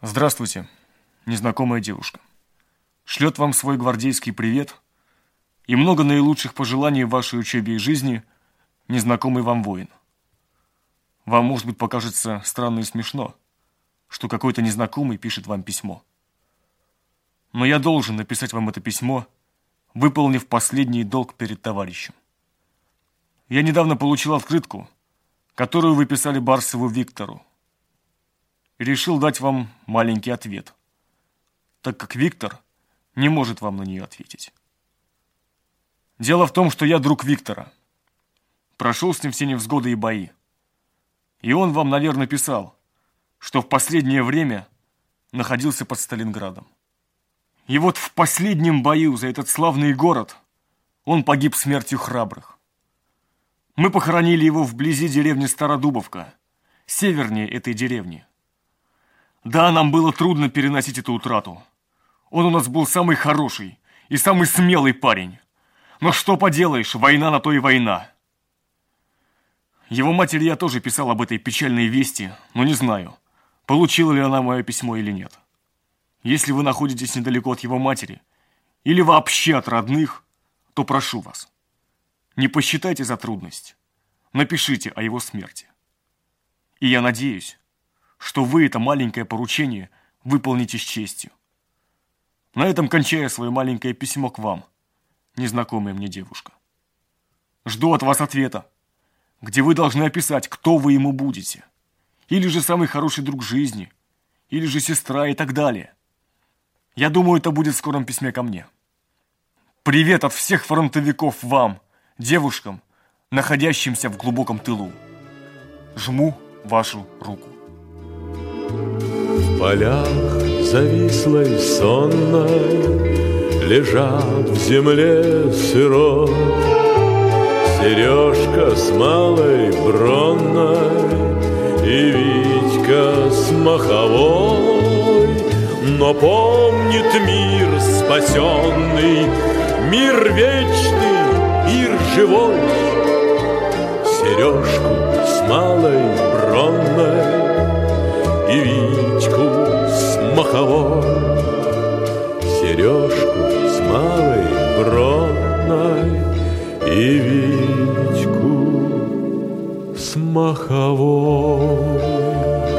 Здравствуйте, незнакомая девушка. Шлет вам свой гвардейский привет и много наилучших пожеланий в вашей учебе и жизни незнакомый вам воин. Вам, может быть, покажется странно и смешно, что какой-то незнакомый пишет вам письмо. Но я должен написать вам это письмо, выполнив последний долг перед товарищем. Я недавно получил открытку, которую вы писали Барсову Виктору, и решил дать вам маленький ответ, так как Виктор не может вам на нее ответить. Дело в том, что я друг Виктора. Прошел с ним все невзгоды и бои. И он вам, наверное, писал, что в последнее время находился под Сталинградом. И вот в последнем бою за этот славный город он погиб смертью храбрых. Мы похоронили его вблизи деревни Стародубовка, севернее этой деревни. Да, нам было трудно переносить эту утрату. Он у нас был самый хороший и самый смелый парень. Но что поделаешь, война на то и война. Его матери я тоже писал об этой печальной вести, но не знаю, получила ли она мое письмо или нет. Если вы находитесь недалеко от его матери или вообще от родных, то прошу вас, не посчитайте за трудность, напишите о его смерти. И я надеюсь, что вы это маленькое поручение выполните с честью. На этом кончаю свое маленькое письмо к вам, незнакомая мне девушка. Жду от вас ответа, где вы должны описать, кто вы ему будете. Или же самый хороший друг жизни, или же сестра и так далее. Я думаю, это будет в скором письме ко мне. Привет от всех фронтовиков вам, девушкам, находящимся в глубоком тылу. Жму вашу руку. В полях завислой сонной лежат в земле сырой Сережка с малой бронной и Витька с маховой. Но помнит мир спасенный, мир вечный, мир живой, Сережку с малой бронной и Витьку с маховой. Сережку с малой бронной и Витьку с маховой.